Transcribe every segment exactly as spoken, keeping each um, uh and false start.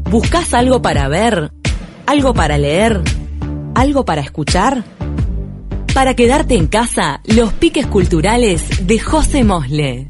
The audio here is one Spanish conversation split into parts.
¿Buscás algo para ver? ¿Algo para leer? ¿Algo para escuchar? Para quedarte en casa, los piques culturales de José Mosle.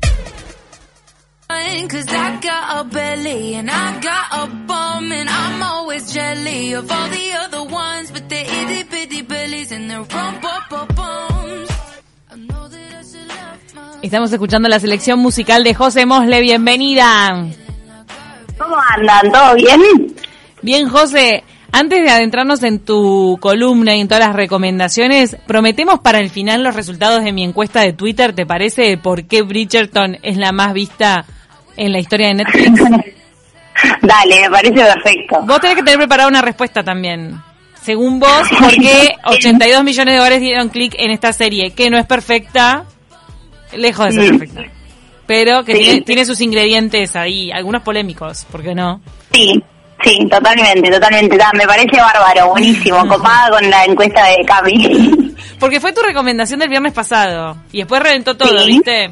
Estamos escuchando la selección musical de José Mosle. Bienvenida. ¿Cómo andan? ¿Todo bien? Bien, José. Antes de adentrarnos en tu columna y en todas las recomendaciones, prometemos para el final los resultados de mi encuesta de Twitter. ¿Te parece por qué Bridgerton es la más vista en la historia de Netflix? Dale, me parece perfecto. Vos tenés que tener preparada una respuesta también. Según vos, ¿por qué ochenta y dos millones de dólares dieron clic en esta serie? Que no es perfecta, lejos de ser perfecta, pero que sí. tiene, tiene sus ingredientes ahí, algunos polémicos, ¿por qué no? Sí. Sí, totalmente, totalmente. Me parece bárbaro, buenísimo, copada con la encuesta de Cami. Porque fue tu recomendación del viernes pasado y después reventó todo, sí. ¿viste?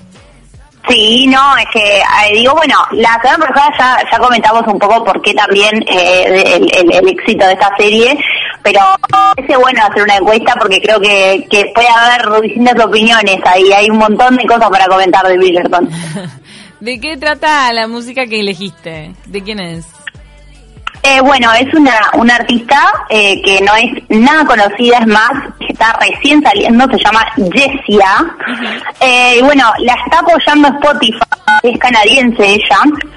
Sí, no, es que eh, digo, bueno, la semana pasada ya, ya comentamos un poco por qué también eh, el, el, el éxito de esta serie, pero es bueno hacer una encuesta porque creo que, que puede haber distintas opiniones ahí, hay un montón de cosas para comentar de Bridgerton. ¿De qué trata la música que elegiste? ¿De quién es? Eh, bueno, es una una artista eh, que no es nada conocida, es más, está recién saliendo, se llama Jessia. Uh-huh. Eh, y bueno, la está apoyando Spotify, es canadiense ella.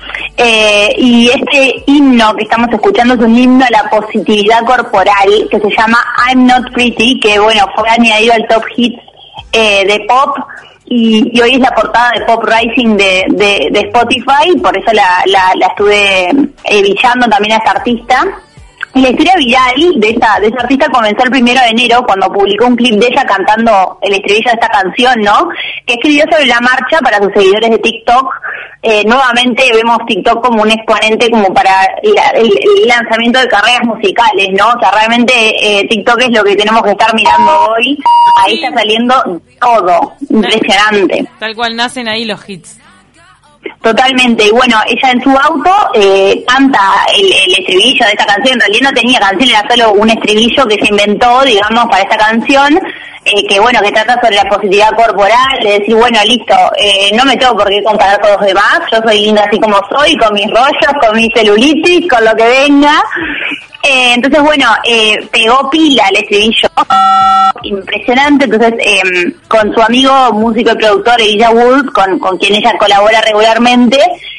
Eh, y este himno que estamos escuchando es un himno a la positividad corporal que se llama I'm Not Pretty, que bueno, fue añadido al top hit eh, de pop. Y, y hoy es la portada de Pop Rising de, de, de Spotify, por eso la, la, la estuve eh, villando también a esta artista. Y la historia viral de esa, de esa artista comenzó el primero de enero, cuando publicó un clip de ella cantando el estribillo de esta canción, ¿no? Que escribió sobre la marcha para sus seguidores de TikTok. Eh, nuevamente vemos TikTok como un exponente como para la, el, el lanzamiento de carreras musicales, ¿no? O sea, realmente eh, TikTok es lo que tenemos que estar mirando hoy. Ahí está saliendo todo, impresionante. Tal cual nacen ahí los hits. Totalmente, y bueno, ella en su auto eh, canta el, el estribillo de esta canción. En realidad no tenía canción, era solo un estribillo que se inventó, digamos, para esta canción, eh, que bueno, que trata sobre la positividad corporal, de decir, bueno, listo, eh, no me tengo por qué comparar con los demás, yo soy linda así como soy, con mis rollos, con mi celulitis, con lo que venga. Eh, entonces, bueno, eh, pegó pila el estribillo, impresionante. Entonces, eh, con su amigo músico y productor Elijah Wood, con, con quien ella colabora regularmente,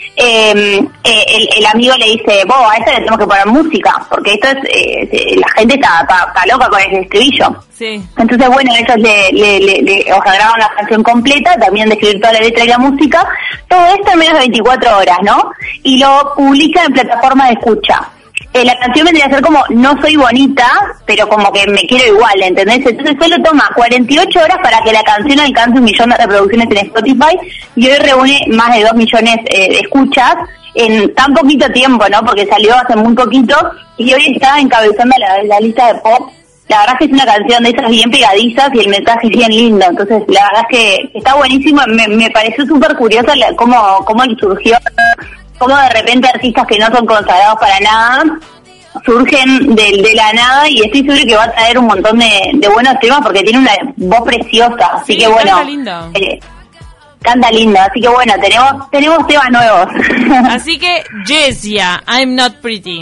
eh, eh, el, el amigo le dice, vos, a esta le tenemos que poner música, porque esto es, eh, la gente está, está, está loca con ese estribillo. Sí. Entonces, bueno, ellos le, le, le, le o sea, graban la canción completa, también de escribir toda la letra y la música, todo esto en menos de veinticuatro horas, ¿no? Y lo publica en plataforma de escucha. Eh, la canción vendría a ser como no soy bonita, pero como que me quiero igual, ¿entendés? Entonces solo toma cuarenta y ocho horas para que la canción alcance un millón de reproducciones en Spotify y hoy reúne más de dos millones eh, de escuchas en tan poquito tiempo, ¿no? Porque salió hace muy poquito y hoy está encabezando la, la lista de pop. La verdad es que es una canción de esas bien pegadizas y el mensaje es bien lindo, entonces la verdad es que está buenísimo. Me, me pareció súper curiosa la, cómo, cómo surgió, cómo de repente artistas que no son consagrados para nada surgen de, de la nada, y estoy seguro que va a traer un montón de, de buenos temas porque tiene una voz preciosa, así sí, que bueno, canta lindo. Eh, canta lindo, así que bueno, tenemos tenemos temas nuevos. Así que Jessia, I'm Not Pretty.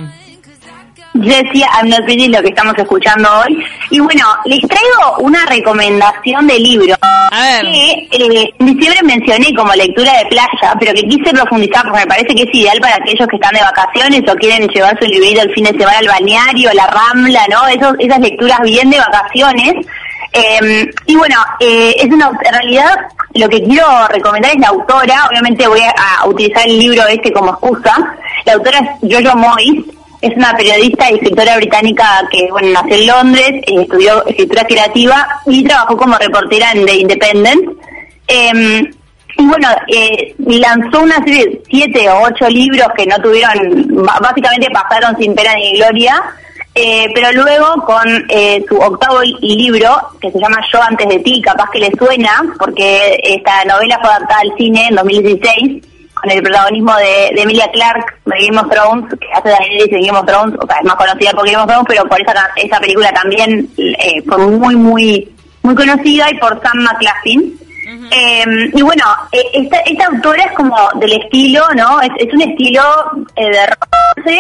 Jessia, I'm Not Pretty, lo que estamos escuchando hoy. Y bueno, les traigo una recomendación de libro A ver. que eh, en diciembre mencioné como lectura de playa, pero que quise profundizar porque me parece que es ideal para aquellos que están de vacaciones o quieren llevar su librito el fin de semana al balneario, a la Rambla, ¿no? Esos, esas lecturas bien de vacaciones. Eh, y bueno, eh, es una, en realidad lo que quiero recomendar es la autora. Obviamente voy a, a utilizar el libro este como excusa. La autora es Jojo Moyes. Es una periodista y escritora británica que, bueno, nació en Londres, eh, estudió escritura creativa y trabajó como reportera en The Independent. Eh, y bueno, eh, lanzó una serie de siete o ocho libros que no tuvieron, básicamente pasaron sin pena ni gloria, eh, pero luego con eh, su octavo libro, que se llama Yo antes de ti, capaz que le suena, porque esta novela fue adaptada al cine en dos mil dieciséis, con el protagonismo de, de Emilia Clarke de Game of Thrones, que hace Daenerys en Game of Thrones, o sea, es más conocida por Game of Thrones, pero por esa, esa película también eh, fue muy, muy, muy conocida, y por Sam McLaughlin. Uh-huh. Eh, y bueno, eh, esta, esta autora es como del estilo, ¿no? Es, es un estilo eh, de romance,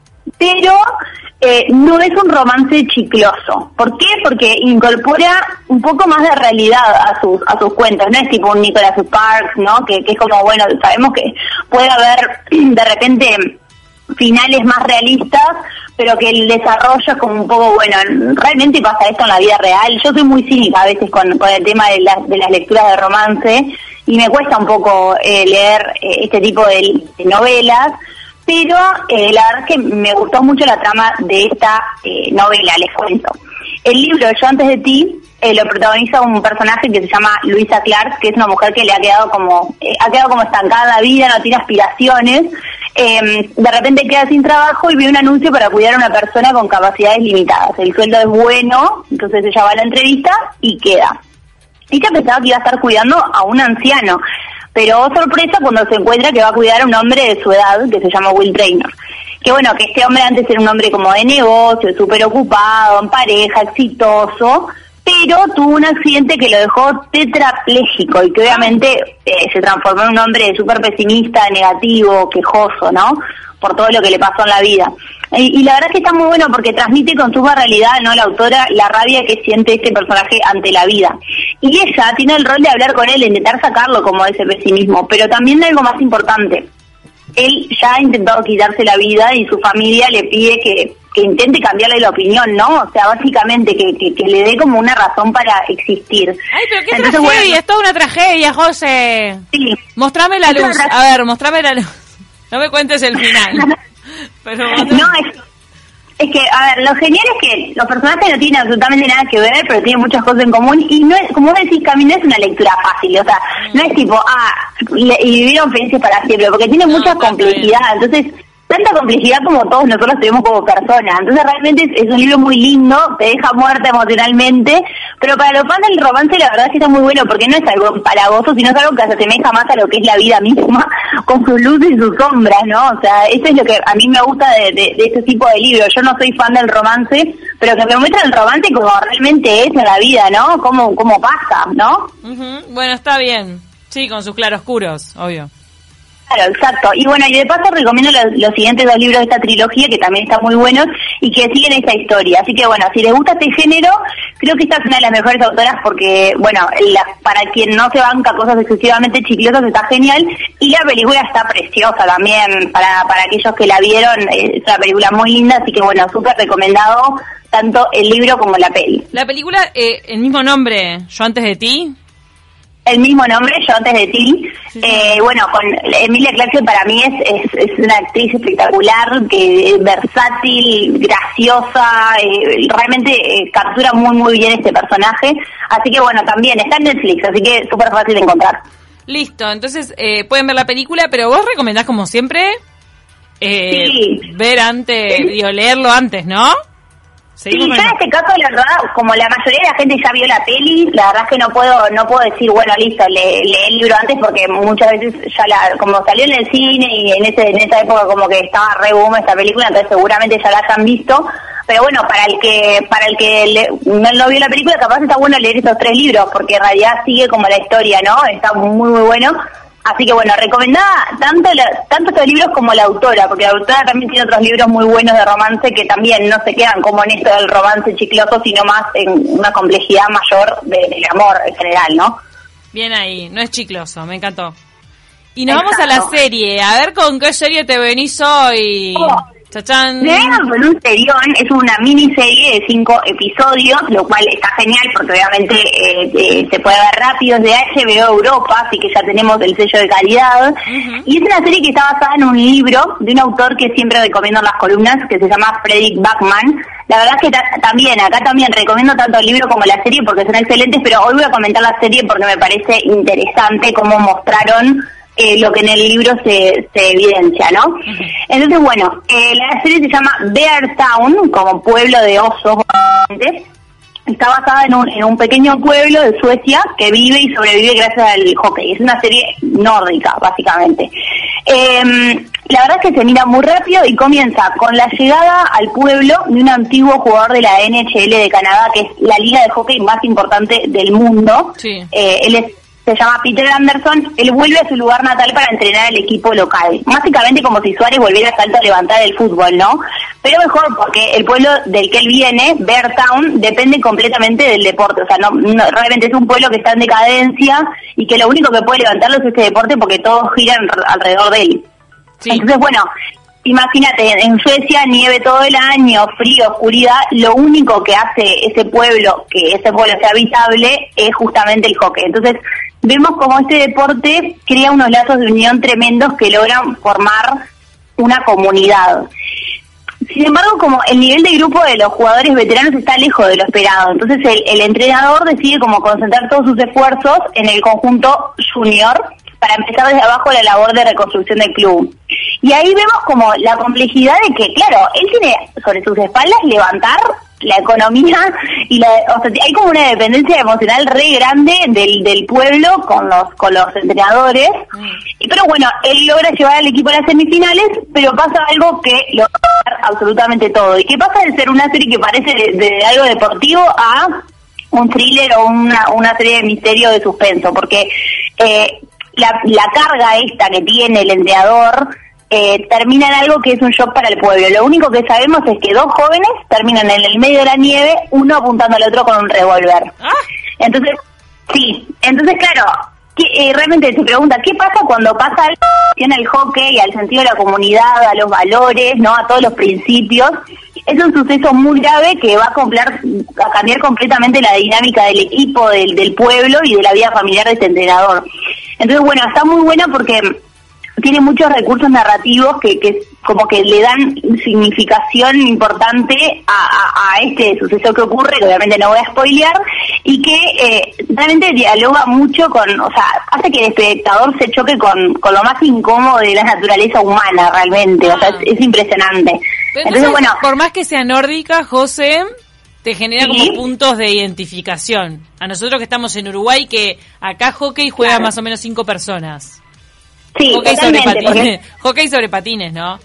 pero eh, no es un romance chicloso. ¿Por qué? Porque incorpora un poco más de realidad a sus a sus cuentos. No es tipo un Nicholas Sparks, ¿no? Que, que es como, bueno, sabemos que puede haber de repente finales más realistas, pero que el desarrollo es como un poco, bueno, realmente pasa esto en la vida real. Yo soy muy cínica a veces con, con el tema de, la, de las lecturas de romance, y me cuesta un poco eh, leer eh, este tipo de, de novelas, pero eh, la verdad es que me gustó mucho la trama de esta eh, novela, les cuento. El libro Yo antes de ti eh, lo protagoniza un personaje que se llama Luisa Clark, que es una mujer que le ha quedado como eh, ha quedado como estancada en la vida, no tiene aspiraciones. Eh, de repente queda sin trabajo y ve un anuncio para cuidar a una persona con capacidades limitadas. El sueldo es bueno, entonces ella va a la entrevista y queda. Ella pensaba que iba a estar cuidando a un anciano, pero oh, sorpresa cuando se encuentra que va a cuidar a un hombre de su edad, que se llama Will Traynor. Que bueno, que este hombre antes era un hombre como de negocio, súper ocupado, en pareja, exitoso, pero tuvo un accidente que lo dejó tetrapléjico y que obviamente eh, se transformó en un hombre súper pesimista, negativo, quejoso, ¿no? Por todo lo que le pasó en la vida. Y, y la verdad es que está muy bueno porque transmite con su realidad, ¿no?, la autora, la rabia que siente este personaje ante la vida. Y ella tiene el rol de hablar con él, de intentar sacarlo como de ese pesimismo, pero también de algo más importante. Él ya ha intentado quitarse la vida y su familia le pide que, que intente cambiarle la opinión, ¿no? O sea, básicamente que, que, que le dé como una razón para existir. Ay, pero qué Entonces, tragedia, bueno, es toda una tragedia, José. Sí. Mostrame la luz, a ver, mostrame la luz. No me cuentes el final. Pero no, es, es que, a ver, lo genial es que los personajes no tienen absolutamente nada que ver, pero tienen muchas cosas en común, y no es, como vos decís, Cami, no es una lectura fácil, o sea, no es tipo, ah, y, y vivieron felices para siempre, porque tiene no, mucha complejidad, entonces, tanta complejidad como todos nosotros tenemos como personas. Entonces realmente es, es un libro muy lindo, te deja muerta emocionalmente, pero para los fans del romance la verdad es que está muy bueno, porque no es algo empalagoso, sino es algo que se asemeja más a lo que es la vida misma, con sus luces y sus sombras, ¿no? O sea, eso es lo que a mí me gusta de, de, de este tipo de libros. Yo no soy fan del romance, pero que me muestra el romance como realmente es en la vida, ¿no? Cómo, cómo pasa, ¿no? Uh-huh. Bueno, está bien. Sí, con sus claroscuros, obvio. Claro, exacto. Y bueno, y de paso recomiendo los, los siguientes dos libros de esta trilogía, que también están muy buenos y que siguen esta historia. Así que bueno, si les gusta este género, creo que esta es una de las mejores autoras porque, bueno, la, para quien no se banca cosas excesivamente chiclosas está genial. Y la película está preciosa también, para, para aquellos que la vieron, es una película muy linda, así que bueno, súper recomendado tanto el libro como la peli. La película, eh, el mismo nombre, Yo antes de ti. El mismo nombre, Yo antes de ti. Sí, sí. Eh, bueno, con Emilia Clarke para mí es, es, es una actriz espectacular, que es versátil, graciosa, eh, realmente eh, captura muy muy bien este personaje. Así que bueno, también está en Netflix, así que es súper fácil de encontrar. Listo, entonces eh, pueden ver la película, pero vos recomendás como siempre eh, sí. ver antes, sí. digo, leerlo antes, ¿no? Sí, yo en este caso, la verdad, como la mayoría de la gente ya vio la peli, la verdad es que no puedo no puedo decir, bueno, listo, lee le el libro antes, porque muchas veces ya la como salió en el cine y en ese en esa época como que estaba re boom esta película, entonces seguramente ya la hayan visto, pero bueno, para el que para el que le, no, no vio la película, capaz está bueno leer esos tres libros, porque en realidad sigue como la historia, ¿no? Está muy muy bueno. Así que bueno, recomendada tanto la, tanto estos libros como la autora, porque la autora también tiene otros libros muy buenos de romance que también no se quedan como en esto del romance chicloso, sino más en una complejidad mayor de, del amor en general, ¿no? Bien ahí, no es chicloso, me encantó. Y nos Exacto. vamos a la serie, a ver con qué serie te venís hoy. Oh. Chachán. Con un serión, es una miniserie de cinco episodios, lo cual está genial porque obviamente eh, eh, se puede ver rápido, es de H B O Europa, así que ya tenemos el sello de calidad. Uh-huh. Y es una serie que está basada en un libro de un autor que siempre recomiendo en las columnas, que se llama Fredrik Backman. La verdad es que ta- también, acá también recomiendo tanto el libro como la serie porque son excelentes, pero hoy voy a comentar la serie porque me parece interesante cómo mostraron Eh, lo que en el libro se, se evidencia, ¿no? Uh-huh. Entonces, bueno, eh, la serie se llama Bear Town, como pueblo de osos. Está basada en un, en un pequeño pueblo de Suecia que vive y sobrevive gracias al hockey. Es una serie nórdica, básicamente. Eh, la verdad es que se mira muy rápido y comienza con la llegada al pueblo de un antiguo jugador de la N H L de Canadá, que es la liga de hockey más importante del mundo. Sí. Eh, él es, se llama Peter Anderson. Él vuelve a su lugar natal para entrenar al equipo local. Básicamente como si Suárez volviera a salto a levantar el fútbol, ¿no? Pero mejor porque el pueblo del que él viene, Beartown, depende completamente del deporte. O sea, no, no realmente es un pueblo que está en decadencia y que lo único que puede levantarlo es este deporte porque todos giran alrededor de él. Sí. Entonces, bueno, imagínate, en Suecia nieve todo el año, frío, oscuridad, lo único que hace ese pueblo, que ese pueblo sea habitable, es justamente el hockey. Entonces, vemos como este deporte crea unos lazos de unión tremendos que logran formar una comunidad. Sin embargo, como el nivel de grupo de los jugadores veteranos está lejos de lo esperado, entonces el, el entrenador decide como concentrar todos sus esfuerzos en el conjunto junior para empezar desde abajo la labor de reconstrucción del club. Y ahí vemos como la complejidad de que, claro, él tiene sobre sus espaldas levantar la economía y la, o sea, hay como una dependencia emocional re grande del, del pueblo con los con los entrenadores. Mm. Y, pero bueno, él logra llevar al equipo a las semifinales, pero pasa algo que lo va a dar absolutamente todo. ¿Y qué pasa de ser una serie que parece de, de algo deportivo a un thriller o una, una serie de misterio de suspenso? Porque eh, la, la carga esta que tiene el entrenador Eh, termina en algo que es un shock para el pueblo. Lo único que sabemos es que dos jóvenes terminan en el medio de la nieve, uno apuntando al otro con un revólver. ¿Ah? Entonces, sí, entonces claro, que, eh, realmente te pregunta, ¿qué pasa cuando pasa algo en el hockey, al sentido de la comunidad, a los valores, no, a todos los principios? Es un suceso muy grave que va a, complar, a cambiar completamente la dinámica del equipo, del, del pueblo y de la vida familiar de este entrenador. Entonces, bueno, está muy buena porque tiene muchos recursos narrativos que, que como que le dan significación importante a, a, a este suceso que ocurre, que obviamente no voy a spoilear, y que eh, realmente dialoga mucho con, o sea, hace que el espectador se choque con, con lo más incómodo de la naturaleza humana realmente, ah. o sea, es, es impresionante. Pero entonces, entonces, bueno, por más que sea nórdica, José, te genera ¿sí? como puntos de identificación. A nosotros que estamos en Uruguay, que acá hockey juega claro. más o menos cinco personas. Sí, hockey sobre patines, porque... hockey sobre patines, ¿no?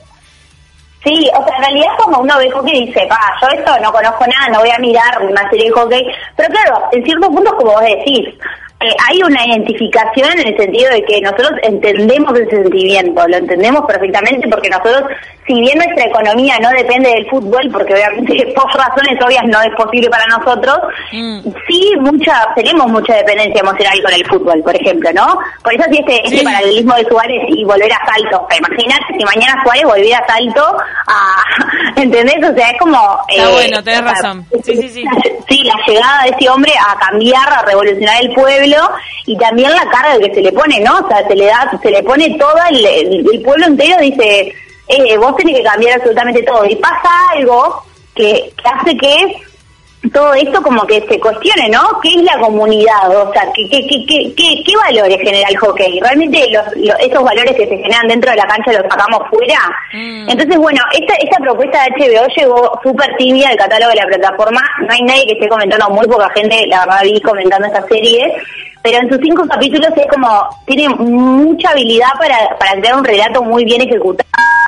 Sí, o sea, en realidad como uno ve hockey y dice, pa, yo esto no conozco nada, no voy a mirar una serie de hockey, pero claro, en ciertos puntos, como vos decís, eh, hay una identificación en el sentido de que nosotros entendemos ese sentimiento, lo entendemos perfectamente porque nosotros, si bien nuestra economía no depende del fútbol, porque obviamente por razones obvias no es posible para nosotros, mm. sí mucha tenemos mucha dependencia emocional con el fútbol, por ejemplo, ¿no? Por eso sí este, sí. este paralelismo de Suárez y volver a Salto. Imagínate si mañana Suárez volviera a Salto a... ¿entendés? O sea, es como... Está eh, bueno, tenés razón. Sí, sí, sí. Sí, la llegada de ese hombre a cambiar, a revolucionar el pueblo y también la carga que se le pone, ¿no? O sea, se le da, se le pone todo el, el, el pueblo entero, dice... Eh, vos tenés que cambiar absolutamente todo y pasa algo que, que hace que todo esto como que se cuestione, ¿no? ¿Qué es la comunidad? O sea, ¿qué, qué, qué, qué, qué, qué valores genera el hockey? ¿Realmente los, los, esos valores que se generan dentro de la cancha los sacamos fuera? Mm. Entonces, bueno, esta, esta propuesta de H B O llegó súper tibia al catálogo de la plataforma. No hay nadie que esté comentando, muy poca gente, la verdad, vi comentando esta serie. Pero en sus cinco capítulos es como, tiene mucha habilidad para, para crear un relato muy bien ejecutado.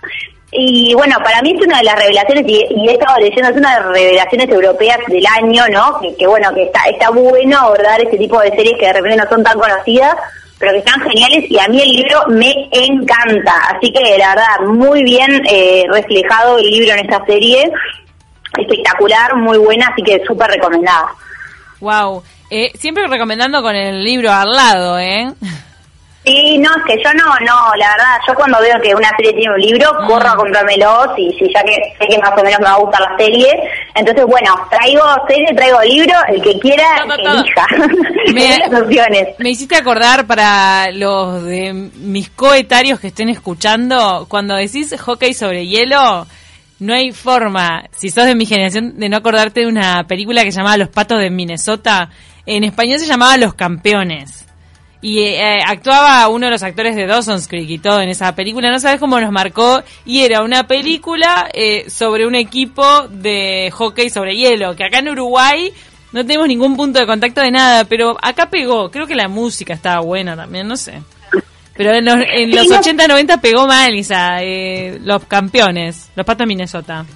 Y bueno, para mí es una de las revelaciones, y, y he estado leyendo, es una de las revelaciones europeas del año, ¿no? Que, que bueno, que está está bueno abordar este tipo de series que de repente no son tan conocidas, pero que están geniales, y a mí el libro me encanta. Así que la verdad, muy bien eh, reflejado el libro en esta serie, espectacular, muy buena, así que súper recomendada. Wow. Eh, siempre recomendando con el libro al lado, ¿eh? Sí, no, es que yo no, no, la verdad, yo cuando veo que una serie tiene un libro, mm. corro a comprármelo, si, si ya que sé que más o menos me va a gustar la serie. Entonces, bueno, traigo serie, traigo libro, el que quiera, todo, todo. elija. Me, las opciones. Me hiciste acordar para los de mis coetarios que estén escuchando, cuando decís hockey sobre hielo, no hay forma, si sos de mi generación, de no acordarte de una película que se llamaba Los Patos de Minnesota. En español se llamaba Los Campeones. Y eh, actuaba uno de los actores de Dawson's Creek y todo en esa película. No sabes cómo nos marcó. Y era una película eh, sobre un equipo de hockey sobre hielo. Que acá en Uruguay no tenemos ningún punto de contacto de nada. Pero acá pegó. Creo que la música estaba buena también, no sé. Pero en los, en los ochenta, noventa pegó mal, Isa, eh, los campeones, los Patos de Minnesota.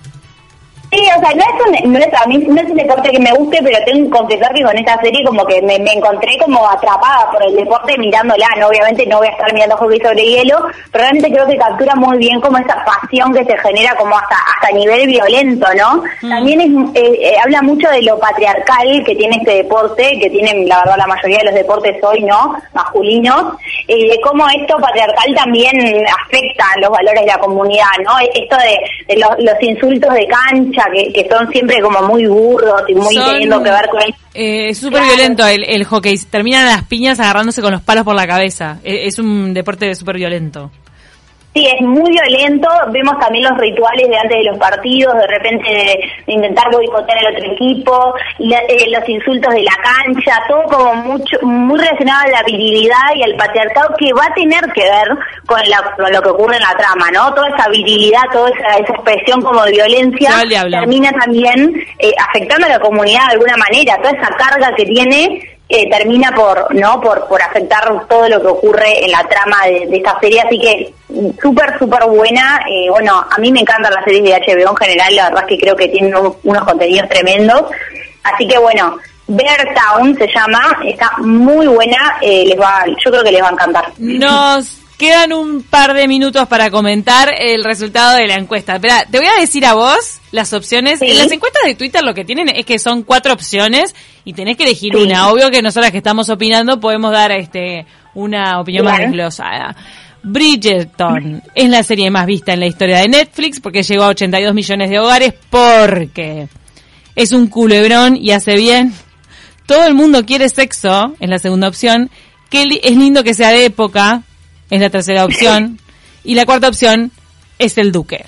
Sí, o sea, no es un, no es, a mí no es un deporte que me guste, pero tengo que confesar que con esta serie como que me, me encontré como atrapada por el deporte mirándola, ¿no? Obviamente no voy a estar mirando hockey sobre hielo, pero realmente creo que captura muy bien como esa pasión que se genera como hasta hasta nivel violento, ¿no? Mm. También es, eh, eh, habla mucho de lo patriarcal que tiene este deporte, que tienen la verdad la mayoría de los deportes hoy, ¿no? Masculinos, y de cómo esto patriarcal también afecta los valores de la comunidad, ¿no? Esto de, de los, los insultos de cancha, Que, que son siempre como muy burdos y muy son, teniendo que ver con eso. Eh, es súper claro. violento el, el hockey, terminan las piñas agarrándose con los palos por la cabeza, es, es un deporte súper violento. Sí, es muy violento, vemos también los rituales de antes de los partidos, de repente de, de intentar boicotear al otro equipo, la, eh, los insultos de la cancha, todo como mucho muy relacionado a la virilidad y al patriarcado que va a tener que ver con, la, con lo que ocurre en la trama, ¿no? Toda esa virilidad, toda esa, esa expresión como de violencia termina también eh, afectando a la comunidad de alguna manera, toda esa carga que tiene Eh, termina por no por por afectar todo lo que ocurre en la trama de, de esta serie, así que súper súper buena. Eh, bueno, a mí me encantan las series de H B O en general, la verdad es que creo que tienen un, unos contenidos tremendos, así que bueno, Bear Town se llama, está muy buena, eh, les va, yo creo que les va a encantar. Nos quedan un par de minutos para comentar el resultado de la encuesta. Espera, te voy a decir a vos las opciones. ¿Sí? En las encuestas de Twitter lo que tienen es que son cuatro opciones y tenés que elegir sí. una. Obvio que nosotras que estamos opinando podemos dar este una opinión Bien. más desglosada. Bridgerton es la serie más vista en la historia de Netflix porque llegó a ochenta y dos millones de hogares porque es un culebrón y hace bien. Todo el mundo quiere sexo, es la segunda opción. Que es lindo que sea de época, es la tercera opción. Y la cuarta opción es el Duque.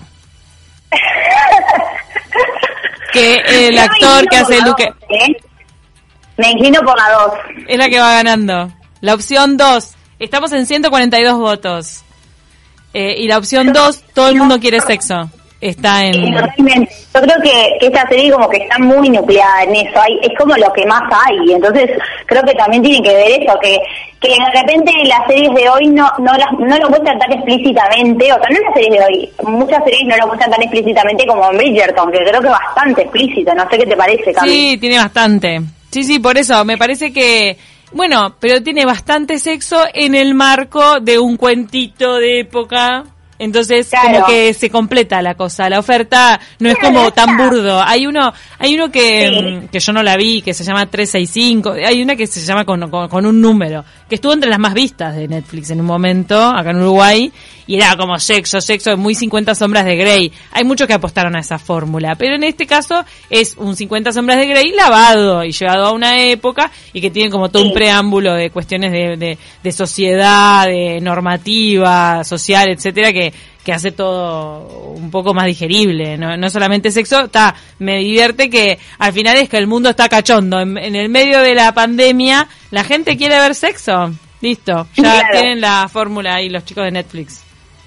Que el actor que hace el Duque... Dos, ¿eh? Me inclino por la dos. Es la que va ganando. La opción dos. Estamos en ciento cuarenta y dos votos. Eh, y la opción dos, todo el mundo quiere sexo. Está en... Sí, totalmente. Yo creo que, que esta serie como que está muy nucleada en eso, hay, es como lo que más hay, entonces creo que también tiene que ver eso, que que de repente las series de hoy no no las no lo muestran tan explícitamente, o sea, no las series de hoy, muchas series no lo muestran tan explícitamente como en Bridgerton, que creo que es bastante explícito, no sé qué te parece, Cami. Sí, tiene bastante. Sí, sí, por eso, me parece que... Bueno, pero tiene bastante sexo en el marco de un cuentito de época... Entonces, claro. como que se completa la cosa, la oferta no es como tan burdo. Hay uno hay uno que sí. que yo no la vi, que se llama trescientos sesenta y cinco, hay una que se llama con, con, con un número, que estuvo entre las más vistas de Netflix en un momento, acá en Uruguay, y era como sexo, sexo, muy cincuenta sombras de Grey. Hay muchos que apostaron a esa fórmula, pero en este caso es un cincuenta sombras de Grey lavado y llevado a una época y que tiene como todo sí. un preámbulo de cuestiones de, de, de sociedad, de normativa, social, etcétera, que que hace todo un poco más digerible, no, no solamente sexo, está, me divierte que al final es que el mundo está cachondo, en, en el medio de la pandemia la gente quiere ver sexo, listo, ya claro. tienen la fórmula ahí los chicos de Netflix.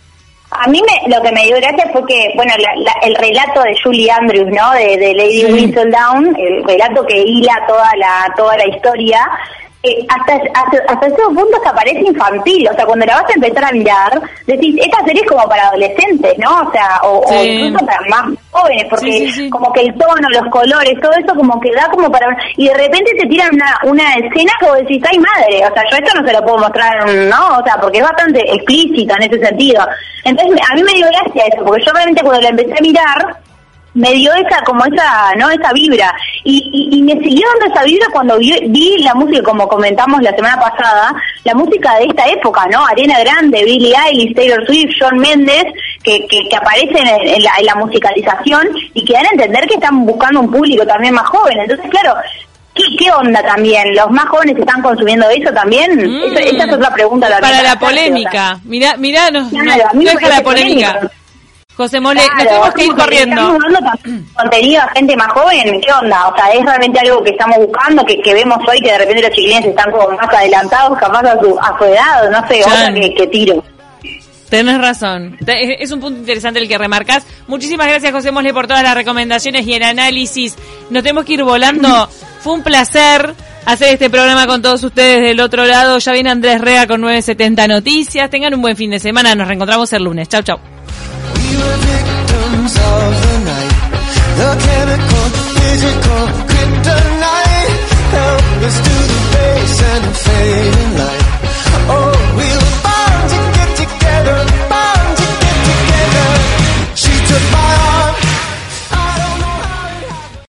A mí me, lo que me dio gracia fue que, bueno, la, la, el relato de Julie Andrews, ¿no? De, de Lady sí. Whistledown, el relato que hila toda la toda la historia, eh, hasta, hasta hasta ese punto se parece infantil, o sea, cuando la vas a empezar a mirar, decís, esta serie es como para adolescentes, ¿no? O sea, o, sí. o incluso para más jóvenes, porque sí, sí, sí. como que el tono, los colores, todo eso como que da como para... Y de repente te tiran una, una escena que vos decís, ¡ay madre! O sea, yo esto no se lo puedo mostrar, ¿no? O sea, porque es bastante explícito en ese sentido. Entonces, a mí me dio gracia eso, porque yo realmente cuando la empecé a mirar, me dio esa, como esa, ¿no? Esa vibra. Y, y, y me siguió dando esa vibra cuando vi, vi la música, como comentamos la semana pasada, la música de esta época, ¿no? Ariana Grande, Billie Eilish, Taylor Swift, Shawn Mendes, que, que, que aparecen en, en, la, en la musicalización y que dan a entender que están buscando un público también más joven. Entonces, claro, ¿Qué, ¿Qué onda también? ¿Los más jóvenes están consumiendo eso también? Mm, esa, esa es otra pregunta. La para la polémica. Mirá, mirá, nos, claro, nos deja la polémica. Polémico. José Mole, claro, nos tenemos que ir corriendo. Estamos dando contenido a gente más joven, ¿qué onda? O sea, es realmente algo que estamos buscando, que, que vemos hoy, que de repente los chiquilines están como más adelantados, capaz a su, a su edad, no sé, otra que, que tiro. Tenés razón. Es un punto interesante el que remarcás. Muchísimas gracias, José Mole, por todas las recomendaciones y el análisis. Nos tenemos que ir volando. Fue un placer. hacer este programa con todos ustedes del otro lado. Ya viene Andrés Rea con nueve setenta Noticias. Tengan un buen fin de semana. Nos reencontramos el lunes. Chau, chau. We